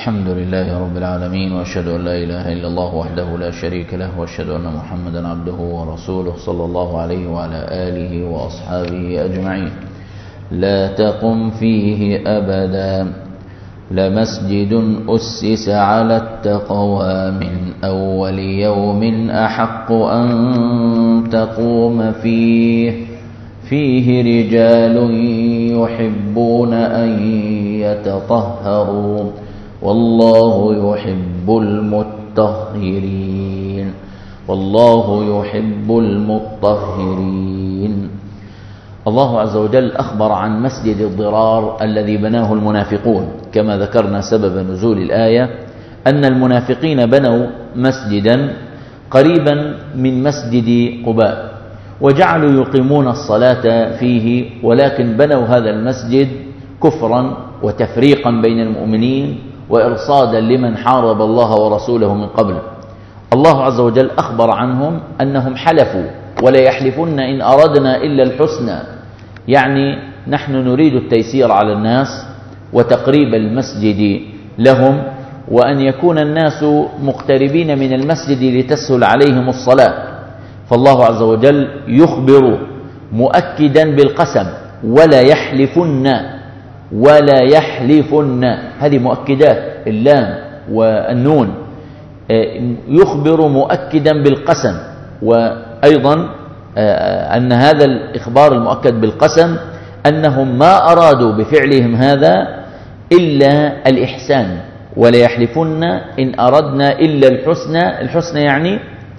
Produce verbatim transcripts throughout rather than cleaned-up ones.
الحمد لله رب العالمين، وأشهد أن لا إله إلا الله وحده لا شريك له، وأشهد أن محمدا عبده ورسوله صلى الله عليه وعلى آله وأصحابه أجمعين. لا تقم فيه أبدا لمسجد أسس على التقوى من أول يوم أحق أن تقوم فيه فيه رجال يحبون أن يتطهروا والله يحب المطهرين والله يحب المطهرين. الله عز وجل أخبر عن مسجد الضرار الذي بناه المنافقون، كما ذكرنا سبب نزول الآية أن المنافقين بنوا مسجدا قريبا من مسجد قباء وجعلوا يقيمون الصلاة فيه، ولكن بنوا هذا المسجد كفرا وتفريقا بين المؤمنين وإرصادا لمن حارب الله ورسوله من قبل. الله عز وجل أخبر عنهم أنهم حلفوا ولا يحلفن إن أردنا إلا الحسنى، يعني نحن نريد التيسير على الناس وتقريب المسجد لهم، وأن يكون الناس مقتربين من المسجد لتسهل عليهم الصلاة. فالله عز وجل يخبر مؤكدا بالقسم ولا يحلفن ولا يحلفن، هذه مؤكدات اللام والنون، يخبر مؤكدا بالقسم. وأيضا أن هذا الإخبار المؤكد بالقسم أنهم ما أرادوا بفعلهم هذا إلا الإحسان، ولا يحلفن إن أردنا إلا الحسنى. الحسنى يعني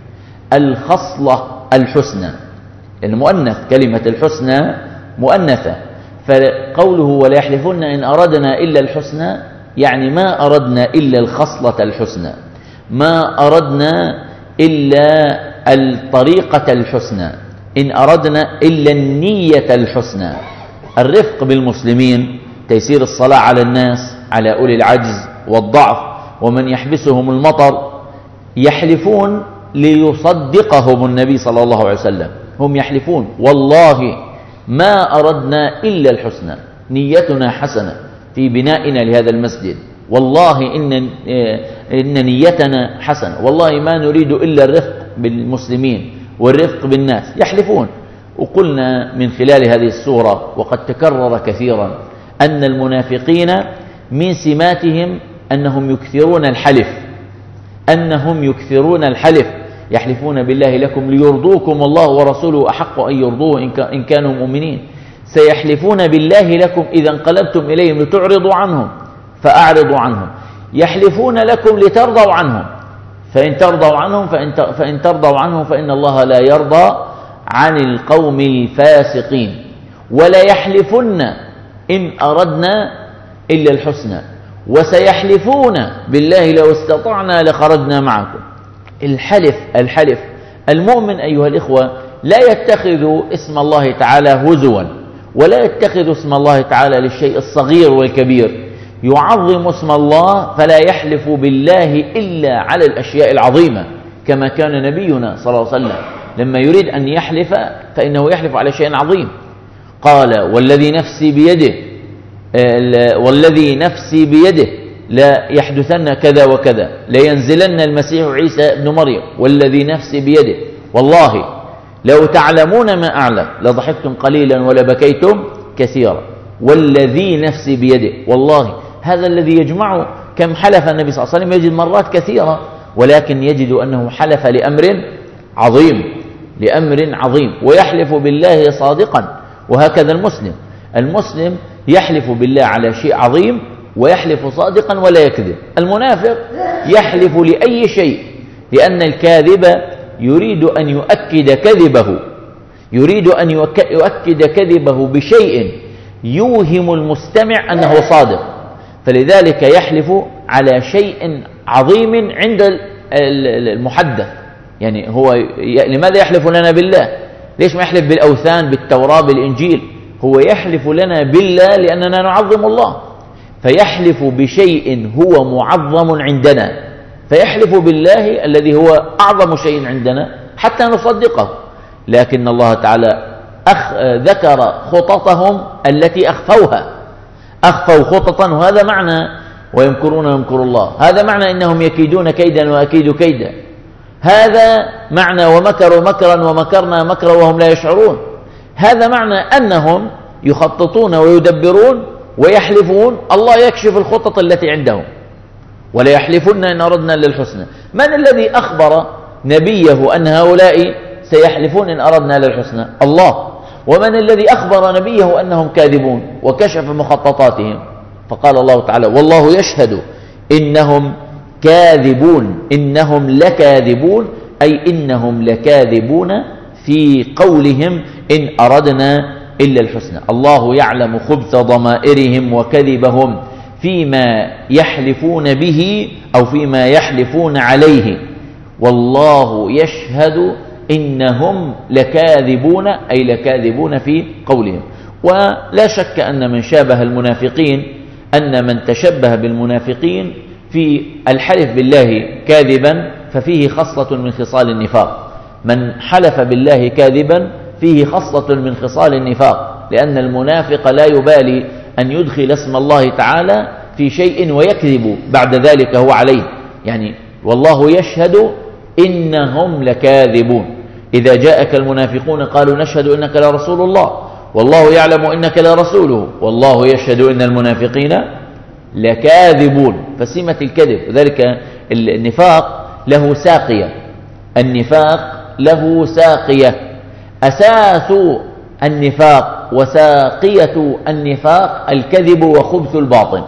الخصلة الحسنى، المؤنث، كلمة الحسنى مؤنثة، فقوله ولا يحلفن إن أردنا إلا الحسنى يعني ما أردنا إلا الخصلة الحسنى، ما أردنا إلا الطريقة الحسنى، إن أردنا إلا النية الحسنى. الرفق بالمسلمين، تيسير الصلاة على الناس، على أولي العجز والضعف ومن يحبسهم المطر. يحلفون ليصدقهم النبي صلى الله عليه وسلم، هم يحلفون والله ما أردنا إلا الحسنى، نيتنا حسنة في بنائنا لهذا المسجد، والله إن, إن نيتنا حسنة، والله ما نريد إلا الرفق بالمسلمين والرفق بالناس. يحلفون. وقلنا من خلال هذه السورة وقد تكرر كثيرا أن المنافقين من سماتهم أنهم يكثرون الحلف، أنهم يكثرون الحلف، يحلفون بالله لكم ليرضوكم والله ورسوله أحق أن يرضوه إن كانوا مؤمنين. سيحلفون بالله لكم إذا انقلبتم إليهم لتعرضوا عنهم فأعرضوا عنهم. يحلفون لكم لترضوا عنهم، فإن ترضوا عنهم فإن, فإن ترضوا عنهم فإن الله لا يرضى عن القوم الفاسقين. ولا يحلفن إن أردنا إلا الحسنى وسيحلفون بالله لو استطعنا لخرجنا معكم. الحلف الحلف المؤمن أيها الإخوة لا يتخذ اسم الله تعالى هزوا، ولا يتخذ اسم الله تعالى للشيء الصغير والكبير، يعظم اسم الله فلا يحلف بالله إلا على الأشياء العظيمة، كما كان نبينا صلى الله عليه وسلم لما يريد أن يحلف فإنه يحلف على شيء عظيم. قال والذي نفسي بيده والذي نفسي بيده لا يحدثن كذا وكذا، لينزلن المسيح عيسى ابن مريم، والذي نفسي بيده والله لو تعلمون ما أعلم لضحكتم قليلا ولبكيتم كثيرا. والذي نفسي بيده والله، هذا الذي يجمعه. كم حلف النبي صلى الله عليه وسلم؟ يجد مرات كثيرة، ولكن يجد أنه حلف لأمر عظيم، لأمر عظيم، ويحلف بالله صادقا. وهكذا المسلم، المسلم يحلف بالله على شيء عظيم ويحلف صادقا ولا يكذب. المنافق يحلف لأي شيء، لأن الكاذب يريد أن يؤكد كذبه، يريد أن يؤكد كذبه بشيء يوهم المستمع أنه صادق، فلذلك يحلف على شيء عظيم عند المحدث. يعني هو لماذا يحلف لنا بالله؟ ليش ما يحلف بالأوثان، بالتوراة، بالإنجيل؟ هو يحلف لنا بالله لأننا نعظم الله، فيحلف بشيء هو معظم عندنا، فيحلف بالله الذي هو أعظم شيء عندنا حتى نصدقه. لكن الله تعالى أخ ذكر خططهم التي أخفوها، أخفوا خططا، وهذا معنى ويمكرون ويمكر الله. هذا معنى إنهم يكيدون كيدا وأكيد كيدا. هذا معنى ومكروا مكرا ومكرنا مكرا وهم لا يشعرون. هذا معنى أنهم يخططون ويدبرون ويحلفون. الله يكشف الخطط التي عندهم، ولا يحلفن إن أردنا للحسنى. من الذي أخبر نبيه أن هؤلاء سيحلفون إن أردنا للحسنى؟ الله. ومن الذي أخبر نبيه أنهم كاذبون وكشف مخططاتهم؟ فقال الله تعالى: والله يشهد إنهم كاذبون، إنهم لكاذبون، أي إنهم لكاذبون في قولهم إن أردنا إلا الحسنى. الله يعلم خبث ضمائرهم وكذبهم فيما يحلفون به أو فيما يحلفون عليه. والله يشهد إنهم لكاذبون، أي لكاذبون في قولهم. ولا شك أن من شابه المنافقين، أن من تشبه بالمنافقين في الحلف بالله كاذبا ففيه خصلة من خصال النفاق. من حلف بالله كاذبا فيه خصلة من خصال النفاق، لأن المنافق لا يبالي أن يدخل اسم الله تعالى في شيء ويكذب بعد ذلك هو عليه. يعني والله يشهد إنهم لكاذبون. إذا جاءك المنافقون قالوا نشهد إنك لرسول الله والله يعلم إنك لرسوله والله يشهد إن المنافقين لكاذبون. فسمة الكذب. وذلك النفاق له ساقية، النفاق له ساقية. أساس النفاق وساقية النفاق الكذب وخبث الباطن.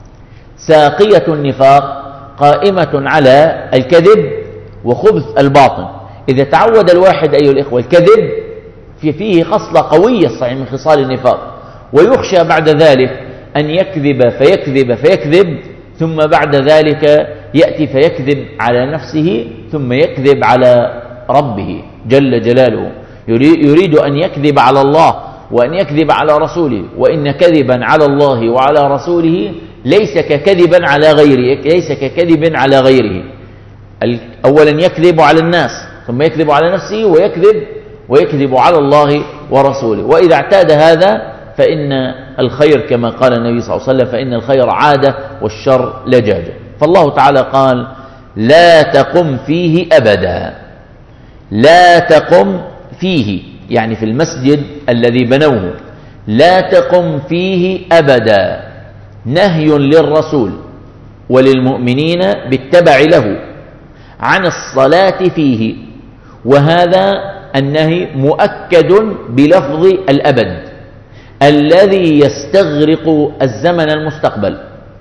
ساقية النفاق قائمة على الكذب وخبث الباطن. إذا تعود الواحد أيها الإخوة الكذب في فيه خصلة قوية صحيح من خصال النفاق، ويخشى بعد ذلك أن يكذب فيكذب فيكذب ثم بعد ذلك يأتي فيكذب على نفسه ثم يكذب على ربه جل جلاله. يريد أن يكذب على الله وأن يكذب على رسوله، وإن كذبا على الله وعلى رسوله ليس ككذبا على غيره، ليس ككذب على غيره. أولا يكذب على الناس ثم يكذب على نفسه ويكذب ويكذب على الله ورسوله. وإذا اعتاد هذا فإن الخير كما قال النبي صلى الله عليه وسلم: فإن الخير عادة والشر لجاجة. فالله تعالى قال: لا تقم فيه أبدا. لا تقم فيه يعني في المسجد الذي بنوه، لا تقم فيه أبدا. نهي للرسول وللمؤمنين بالتبع له عن الصلاة فيه، وهذا النهي مؤكد بلفظ الأبد الذي يستغرق الزمن المستقبل.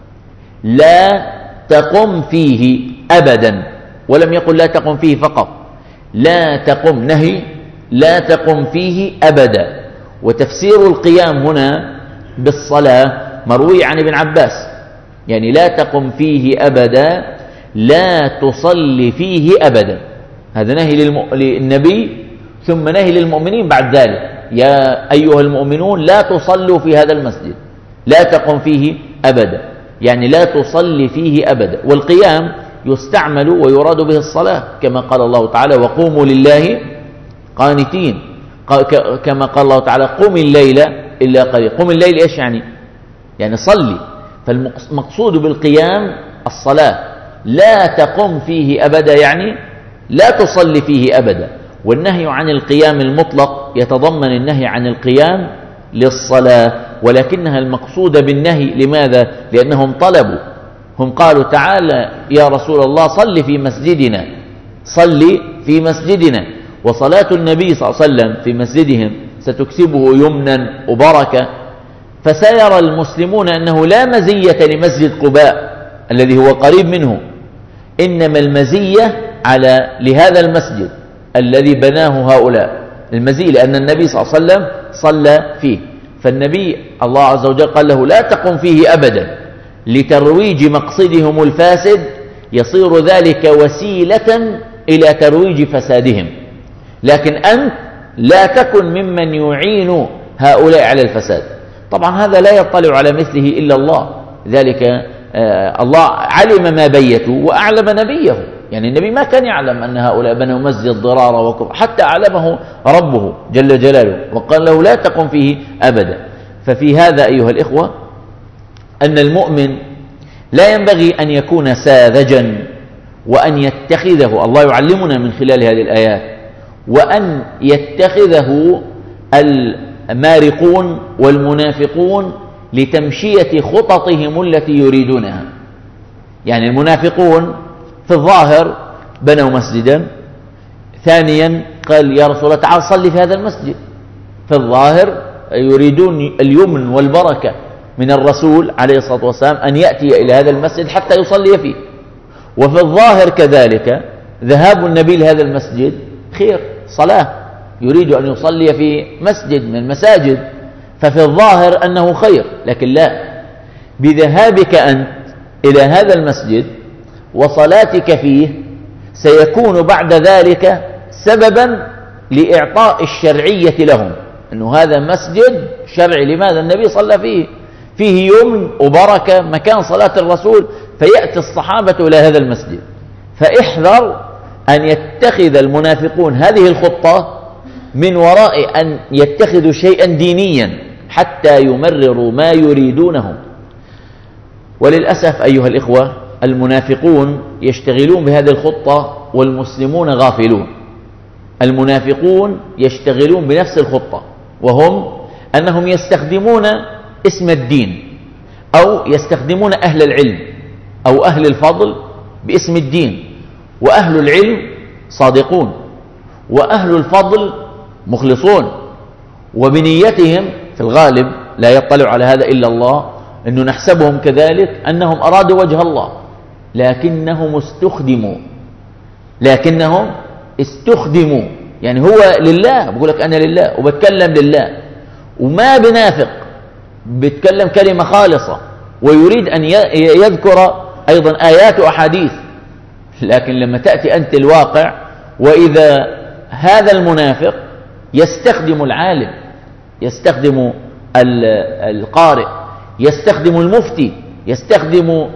لا تقم فيه أبدا، ولم يقل لا تقم فيه فقط، لا تقم نهي لا تقم فيه أبدا. وتفسير القيام هنا بالصلاة مروي عن ابن عباس، يعني لا تقم فيه أبدا، لا تصلي فيه أبدا. هذا نهي للنبي ثم نهي للمؤمنين بعد ذلك: يا أيها المؤمنون لا تصلوا في هذا المسجد، لا تقم فيه أبدا، يعني لا تصلي فيه أبدا. والقيام يستعمل ويراد به الصلاة كما قال الله تعالى: وقوموا لله قانتين، كما قال الله تعالى: قم الليل إلا قليل. قم الليل إيش يعني؟ يعني صلي. فالمقصود بالقيام الصلاة. لا تقم فيه أبدا يعني لا تصلي فيه أبدا. والنهي عن القيام المطلق يتضمن النهي عن القيام للصلاة، ولكنها المقصود بالنهي. لماذا؟ لأنهم طلبوا، هم قالوا: تعالى يا رسول الله صل في مسجدنا، صل في مسجدنا. وصلاة النبي صلى الله عليه وسلم في مسجدهم ستكسبه يمنا وبركة. فسيرى المسلمون أنه لا مزية لمسجد قباء الذي هو قريب منه، إنما المزية على لهذا المسجد الذي بناه هؤلاء. المزية لأن النبي صلى الله عليه وسلم صلى فيه. فالنبي الله عز وجل قال له: لا تقم فيه أبدا، لترويج مقصدهم الفاسد، يصير ذلك وسيلة إلى ترويج فسادهم. لكن أنت لا تكن ممن يعين هؤلاء على الفساد. طبعا هذا لا يطلع على مثله إلا الله، ذلك آه الله علم ما بيتوا وأعلم نبيه. يعني النبي ما كان يعلم أن هؤلاء بنوا مسجد ضرارة وكفر، حتى أعلمه ربه جل جلاله وقال له: لا تقم فيه أبدا. ففي هذا أيها الإخوة أن المؤمن لا ينبغي أن يكون ساذجا وأن يتخذه، الله يعلمنا من خلال هذه الآيات، وأن يتخذه المارقون والمنافقون لتمشية خططهم التي يريدونها. يعني المنافقون في الظاهر بنوا مسجدا، ثانيا قال يا رسول الله تعال صلي في هذا المسجد، في الظاهر يريدون اليمن والبركة من الرسول عليه الصلاة والسلام أن يأتي إلى هذا المسجد حتى يصلي فيه، وفي الظاهر كذلك ذهاب النبي لهذا المسجد خير، صلاة، يريد أن يصلي في مسجد من المساجد، ففي الظاهر أنه خير. لكن لا، بذهابك أنت إلى هذا المسجد وصلاتك فيه سيكون بعد ذلك سببا لإعطاء الشرعية لهم، أنه هذا مسجد شرعي، لماذا؟ النبي صلى فيه، فيه يمن وبركة، مكان صلاة الرسول، فيأتي الصحابة إلى هذا المسجد. فاحذر أن يتخذ المنافقون هذه الخطة من وراء أن يتخذوا شيئا دينيا حتى يمرروا ما يريدونه. وللأسف أيها الإخوة، المنافقون يشتغلون بهذه الخطة والمسلمون غافلون. المنافقون يشتغلون بنفس الخطة، وهم أنهم يستخدمون اسم الدين، أو يستخدمون أهل العلم أو أهل الفضل باسم الدين، وأهل العلم صادقون، وأهل الفضل مخلصون، وبنيتهم في الغالب لا يطلع على هذا إلا الله، أنه نحسبهم كذلك أنهم أرادوا وجه الله، لكنهم استخدموا لكنهم استخدموا يعني هو لله، بقول لك أنا لله وبتكلم لله، وما بنافق، بتكلم كلمة خالصة، ويريد أن يذكر أيضا آيات وأحاديث. لكن لما تأتي أنت الواقع، وإذا هذا المنافق يستخدم العالم، يستخدم القارئ، يستخدم المفتي، يستخدم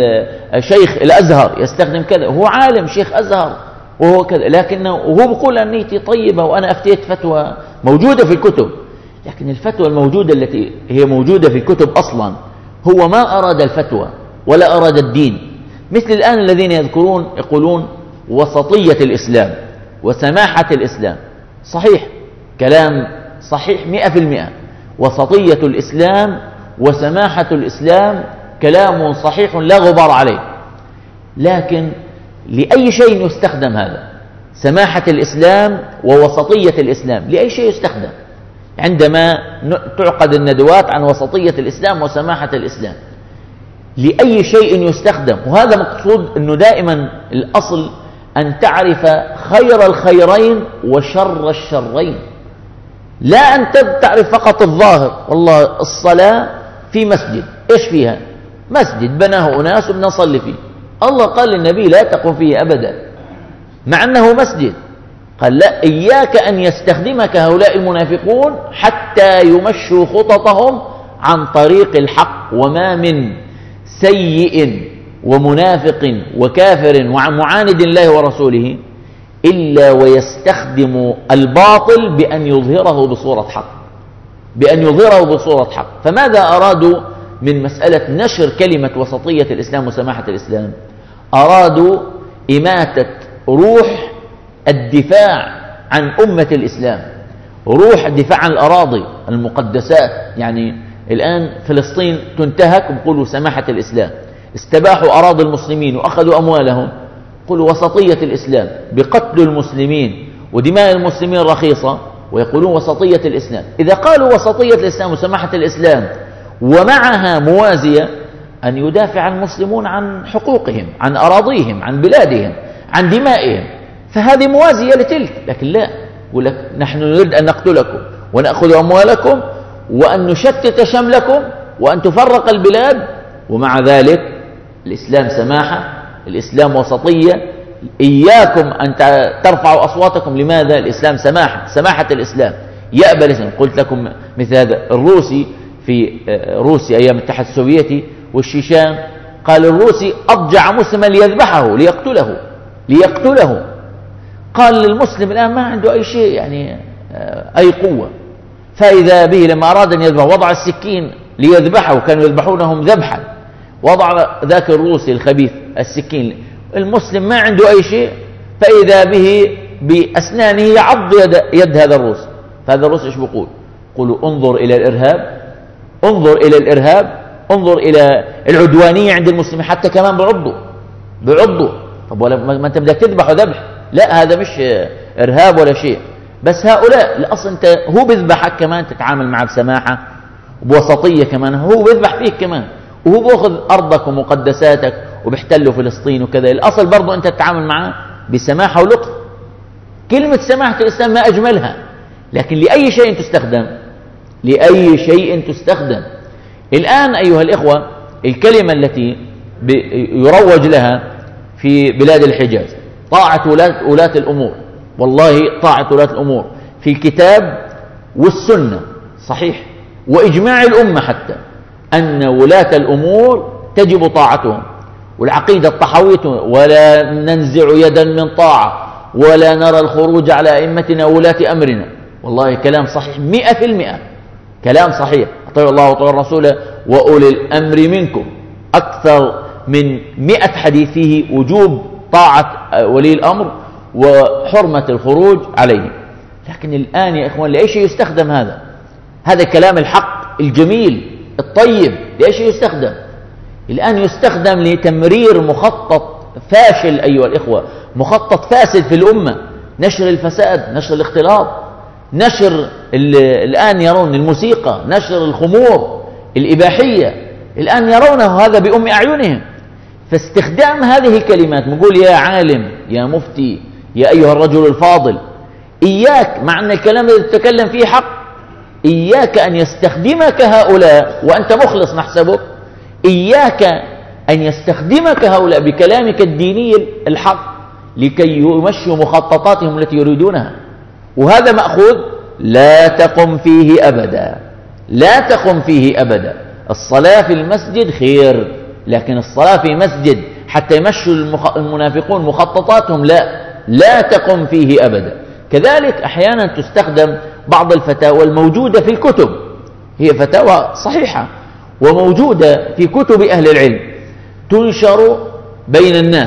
الشيخ الأزهر، يستخدم كذا، هو عالم شيخ أزهر وهو كذا، لكنه وهو بيقول أن نيتي طيبة وأنا أفتيت فتوى موجودة في الكتب، لكن الفتوى الموجودة التي هي موجودة في الكتب أصلا هو ما أراد الفتوى ولا أراد الدين. مثل الآن الذين يذكرون يقولون وسطية الإسلام وسماحة الإسلام، صحيح، كلام صحيح مئة في المئة، وسطية الإسلام وسماحة الإسلام كلام صحيح لا غبار عليه، لكن لأي شيء يستخدم هذا؟ سماحة الإسلام ووسطية الإسلام لأي شيء يستخدم؟ عندما تعقد الندوات عن وسطية الإسلام وسماحة الإسلام لأي شيء يستخدم؟ وهذا مقصود، أنه دائما الأصل أن تعرف خير الخيرين وشر الشرين، لا أن تعرف فقط الظاهر. والله الصلاة في مسجد، إيش فيها؟ مسجد بناه أناس وبنصلي فيه، الله قال للنبي لا تقم فيه أبدا، مع أنه مسجد. قال لا، إياك أن يستخدمك هؤلاء المنافقون حتى يمشوا خططهم عن طريق الحق. وما من سيء ومنافق وكافر ومعاند الله ورسوله إلا ويستخدم الباطل بأن يظهره بصورة حق، بأن يظهره بصورة حق. فماذا أرادوا من مسألة نشر كلمة وسطية الإسلام وسماحة الإسلام؟ أرادوا إماتة روح الدفاع عن أمة الإسلام، روح الدفاع عن الأراضي المقدسات. يعني الآن فلسطين تنتهك ويقولوا سماحة الإسلام، استباحوا أراضي المسلمين وأخذوا أموالهم، يقولوا وسطية الإسلام بقتل المسلمين ودماء المسلمين رخيصة، ويقولون وسطية الإسلام. إذا قالوا وسطية الإسلام وسماحة الإسلام ومعها موازية أن يدافع المسلمون عن حقوقهم، عن أراضيهم، عن بلادهم، عن دمائهم، فهذه موازية لتلك. لكن لا، يقول لك نحن نريد أن نقتلكم ونأخذ أموالكم وأن نشتت شملكم وأن تفرق البلاد، ومع ذلك الإسلام سماحة، الإسلام وسطية، إياكم أن ترفعوا أصواتكم. لماذا؟ الإسلام سماحة، سماحة الإسلام يأبى الإسلام. قلت لكم مثل هذا الروسي في روسيا أيام الاتحاد السوفيتي والشيشان، قال الروسي أضجع مسلما ليذبحه ليقتله ليقتله قال للمسلم الآن ما عنده أي شيء، يعني أي قوة، فإذا به لما أراد أن يذبح وضع السكين ليذبحه، كانوا يذبحونهم ذبحا، وضع ذاك الروسي الخبيث السكين، المسلم ما عنده أي شيء، فإذا به بأسنانه يعض يد, يد هذا الروسي. فهذا الروسي إيش بيقول؟ يقولوا انظر إلى الإرهاب، انظر إلى الإرهاب، انظر إلى العدوانية عند المسلمين، حتى كمان بعضوا بعضوا. طب ولا ما أنت بدك تذبح وذبح؟ لا، هذا مش إرهاب ولا شيء. بس هؤلاء الأصل أنت هو بيذبحك كمان تتعامل معه بسماحة وبوسطية، كمان هو بيذبح فيك كمان، وهو بأخذ أرضك ومقدساتك وبيحتلوا فلسطين وكذا. الأصل برضو أنت تتعامل معه بسماحة ولطف. كلمة سماحة الإسلام ما أجملها، لكن لأي شيء تستخدم، لأي شيء تستخدم. الآن أيها الإخوة، الكلمة التي يروج لها في بلاد الحجاز طاعة ولاة الأمور، والله طاعة ولاة الأمور في الكتاب والسنة صحيح، وإجماع الأمة حتى أن ولاة الأمور تجب طاعتهم، والعقيدة الطحاوية ولا ننزع يدا من طاعة ولا نرى الخروج على أئمتنا ولاة أمرنا. والله كلام صحيح مئة في المئة، كلام صحيح. أطيعوا الله وأطيعوا الرسول وأولي الأمر منكم، أكثر من مئة حديث فيه وجوب طاعة ولي الأمر وحرمة الخروج عليه. لكن الآن يا إخوان لأي شيء يستخدم هذا؟ هذا كلام الحق الجميل الطيب لأي شيء يستخدم؟ الآن يستخدم لتمرير مخطط فاشل أيها الإخوة، مخطط فاسد في الأمة، نشر الفساد، نشر الاختلاط، نشر الآن يرون الموسيقى، نشر الخمور الإباحية، الآن يرونه هذا بأم أعينهم. فاستخدام هذه الكلمات، نقول يا عالم، يا مفتي، يا أيها الرجل الفاضل، إياك، مع أن الكلام الذي تتكلم فيه حق، إياك أن يستخدمك هؤلاء وأنت مخلص نحسبك، إياك أن يستخدمك هؤلاء بكلامك الديني الحق لكي يمشوا مخططاتهم التي يريدونها. وهذا مأخوذ لا تقم فيه أبدا، لا تقم فيه أبدا. الصلاة في المسجد خير، لكن الصلاة في مسجد حتى يمشوا المنافقون مخططاتهم لا، لا تقم فيه أبدا. كذلك أحيانا تستخدم بعض الفتاوى الموجودة في الكتب، هي فتاوى صحيحة وموجودة في كتب أهل العلم، تنشر بين الناس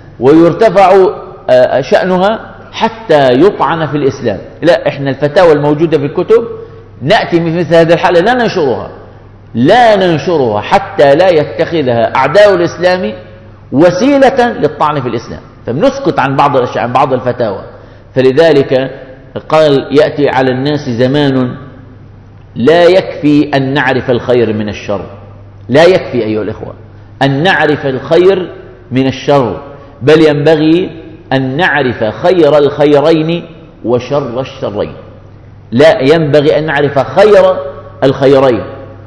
ويرتفع شأنها حتى يطعن في الإسلام. لا، إحنا الفتاوى الموجودة في الكتب نأتي في مثل هذا الحالة لا ننشرها، لا ننشرها حتى لا يتخذها أعداء الإسلام وسيلة للطعن في الإسلام، فبنسكت عن بعض الأشياء، عن بعض الفتاوى. فلذلك قال يأتي على الناس زمان لا يكفي أن نعرف الخير من الشر، لا يكفي أيها الإخوة أن نعرف الخير من الشر، بل ينبغي أن نعرف خير الخيرين وشر الشرين. لا، ينبغي أن نعرف خير الخيرين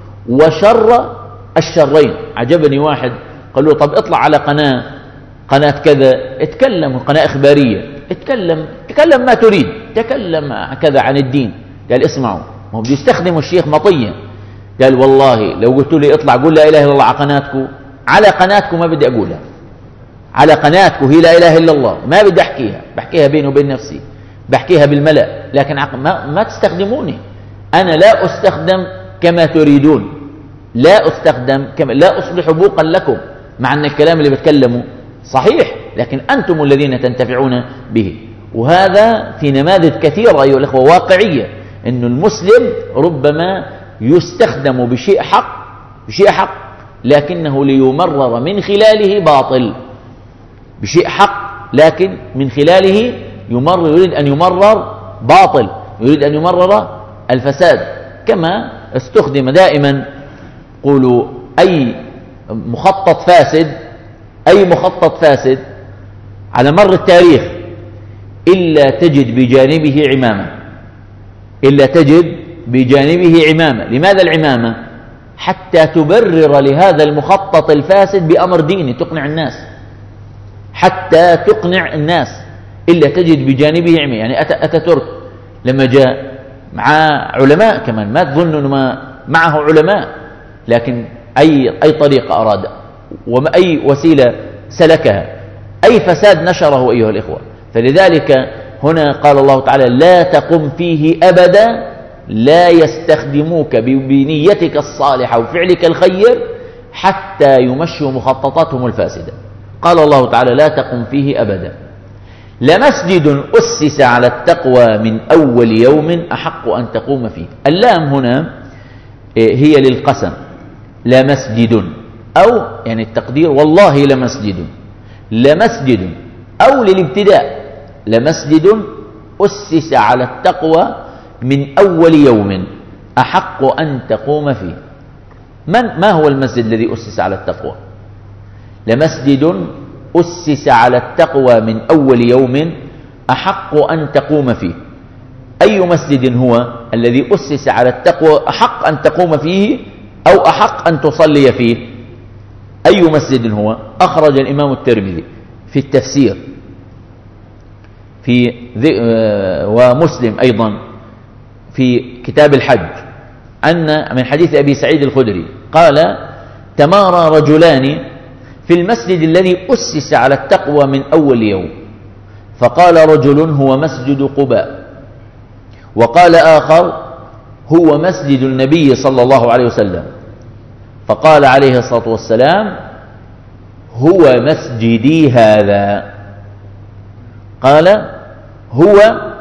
وشر الشرين. عجبني واحد قال له طب اطلع على قناة قناة كذا، اتكلم، قناة إخبارية، اتكلم تكلم ما تريد، تكلم كذا عن الدين. قال اسمعوا، ما هو بده يستخدم الشيخ مطيا. قال والله لو قلت لي اطلع قول لا إله إلا الله على قناتكم، على قناتكم ما بدي أقولها، على قناتكم هي لا إله إلا الله ما بدي أحكيها، بحكيها بيني وبين نفسي، بحكيها بالملأ، لكن ما, ما تستخدموني، أنا لا أستخدم كما تريدون، لا أستخدم كما، لا أصبح بوقا لكم، مع أن الكلام اللي بتكلمه صحيح، لكن أنتم الذين تنتفعون به. وهذا في نماذج كثيرة أيها الأخوة واقعية، أن المسلم ربما يستخدم بشيء حق، بشيء حق لكنه ليمرر من خلاله باطل، بشيء حق لكن من خلاله يمرر، يريد أن يمرر باطل، يريد أن يمرر الفساد. كما استخدم دائما قولوا أي مخطط فاسد، أي مخطط فاسد على مر التاريخ إلا تجد بجانبه عمامة، إلا تجد بجانبه عمامة. لماذا العمامة؟ حتى تبرر لهذا المخطط الفاسد بأمر ديني، تقنع الناس، حتى تقنع الناس. إلا تجد بجانبه عمامة، يعني أتاتورك لما جاء مع علماء كمان، ما تظنوا ما معه علماء، لكن أي أي طريقة أراد وأي وسيلة سلكها، أي فساد نشره أيها الإخوة. فلذلك هنا قال الله تعالى لا تقم فيه أبدا، لا يستخدموك بنيتك الصالحة وفعلك الخير حتى يمشوا مخططاتهم الفاسدة. قال الله تعالى: لا تقم فيه أبدا. لمسجد أسس على التقوى من أول يوم أحق أن تقوم فيه. اللام هنا هي للقسم، لمسجد، أو يعني التقدير والله لمسجد، لمسجد، أو للابتداء، لمسجد أسس على التقوى من أول يوم أحق أن تقوم فيه. من ما هو المسجد الذي أسس على التقوى؟ لمسجد أسس على التقوى من أول يوم أحق أن تقوم فيه. أي مسجد هو الذي أسس على التقوى أحق أن تقوم فيه أو أحق أن تصلي فيه؟ أي مسجد هو؟ أخرج الإمام الترمذي في التفسير في ومسلم أيضا في كتاب الحج أن من حديث أبي سعيد الخدري قال: تمارى رجلان في المسجد الذي أسس على التقوى من أول يوم، فقال رجل: هو مسجد قباء، وقال آخر: هو مسجد النبي صلى الله عليه وسلم، فقال عليه الصلاة والسلام: هو مسجدي هذا. قال: هو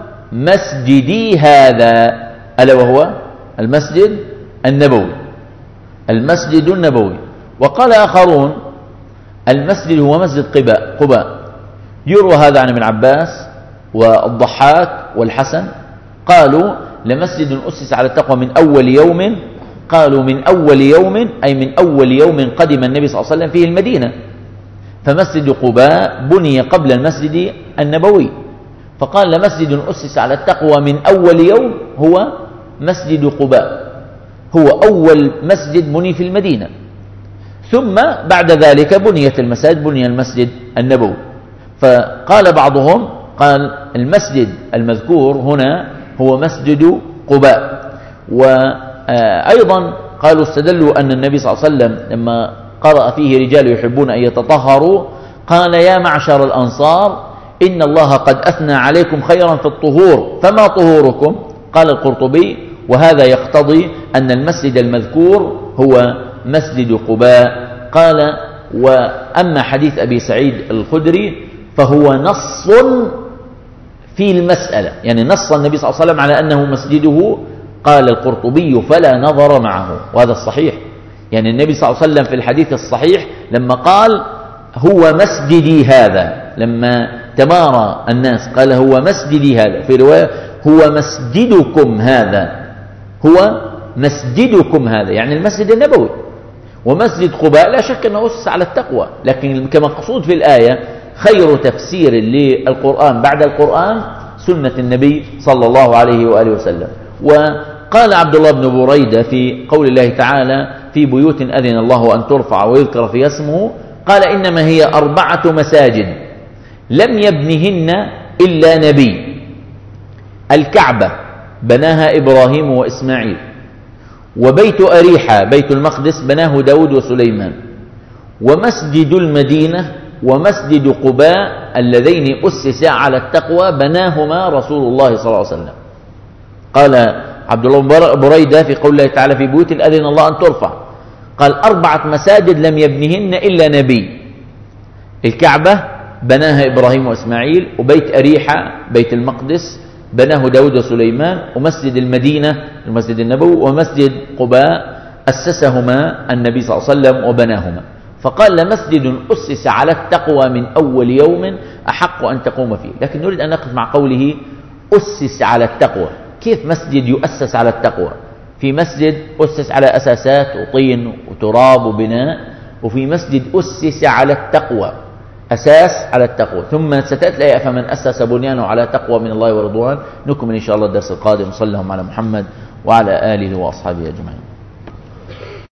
مسجدي هذا، ألا وهو المسجد النبوي، المسجد النبوي. وقال آخرون: المسجد هو مسجد قباء قباء. يروى هذا عن ابن عباس والضحاك والحسن، قالوا: لمسجد أسس على التقوى من أول يوم، قالوا من أول يوم أي من أول يوم قدم النبي صلى الله عليه وسلم فيه المدينة، فمسجد قباء بني قبل المسجد النبوي، فقال: لمسجد أسس على التقوى من أول يوم هو مسجد قباء، هو أول مسجد بني في المدينة، ثم بعد ذلك بنيت المساجد، بني المسجد النبوي. فقال بعضهم قال: المسجد المذكور هنا هو مسجد قباء. وأيضا قالوا استدلوا أن النبي صلى الله عليه وسلم لما قرأ فيه رجال يحبون أن يتطهروا قال: يا معشر الأنصار إن الله قد أثنى عليكم خيرا في الطهور، فما طهوركم؟ قال القرطبي: وهذا يقتضي أن المسجد المذكور هو مسجد قباء. قال: وأما حديث أبي سعيد الخدري فهو نص في المسألة، يعني نص النبي صلى الله عليه وسلم على أنه مسجده. قال القرطبي: فلا نظر معه، وهذا الصحيح. يعني النبي صلى الله عليه وسلم في الحديث الصحيح لما قال: هو مسجدي هذا، لما تمارى الناس قال: هو مسجدي هذا. في رواية: هو مسجدكم هذا، هو مسجدكم هذا، يعني المسجد النبوي. ومسجد قباء لا شك أنه أسس على التقوى، لكن كمقصود في الآية خير تفسير للقرآن بعد القرآن سنة النبي صلى الله عليه وآله وسلم. وقال عبد الله بن بريدة في قول الله تعالى: في بيوت أذن الله أن ترفع ويذكر فيها اسمه، قال: إنما هي أربعة مساجد لم يبنهن إلا نبي. الكعبة بناها إبراهيم وإسماعيل، وبيت أريحة بيت المقدس بناه داود وسليمان، ومسجد المدينة ومسجد قباء اللذين أسسا على التقوى بناهما رسول الله صلى الله عليه وسلم. قال عبد الله بن بريدة في قول الله تعالى: في بيوت أذن الله أن ترفع، قال: أربعة مساجد لم يبنهن إلا نبي. الكعبة بناها إبراهيم وإسماعيل، وبيت أريحة بيت المقدس بناه داود وسليمان، ومسجد المدينة المسجد النبوي، ومسجد قباء أسسهما النبي صلى الله عليه وسلم وبناهما. فقال: لمسجد أسس على التقوى من أول يوم أحق أن تقوم فيه. لكن نريد أن نقف مع قوله أسس على التقوى. كيف مسجد يؤسس على التقوى؟ في مسجد أسس على أساسات وطين وتراب وبناء، وفي مسجد أسس على التقوى، أساس على التقوى. ثم ستأتي أفمن أسس بنيانه على تقوى من الله ورضوان. نكمل إن شاء الله الدرس القادم. صلى الله على محمد وعلى آله وأصحابه أجمعين.